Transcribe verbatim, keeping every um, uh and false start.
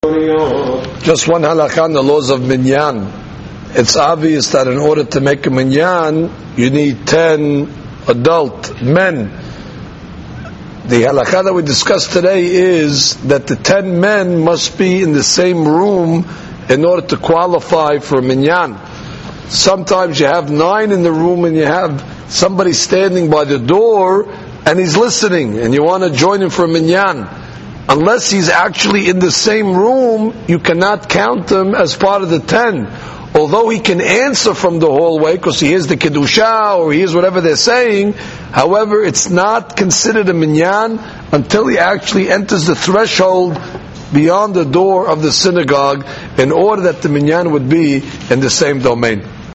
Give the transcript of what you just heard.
Just one halakha on the laws of minyan. It's obvious that in order to make a minyan, you need ten adult men. The halakha that we discussed today is that the ten men must be in the same room in order to qualify for a minyan. Sometimes you have nine in the room and you have somebody standing by the door and he's listening and you want to join him for a minyan. Unless he's actually in the same room, you cannot count him as part of the ten. Although he can answer from the hallway because he hears the kedusha or he hears whatever they're saying, however, it's not considered a minyan until he actually enters the threshold beyond the door of the synagogue in order that the minyan would be in the same domain.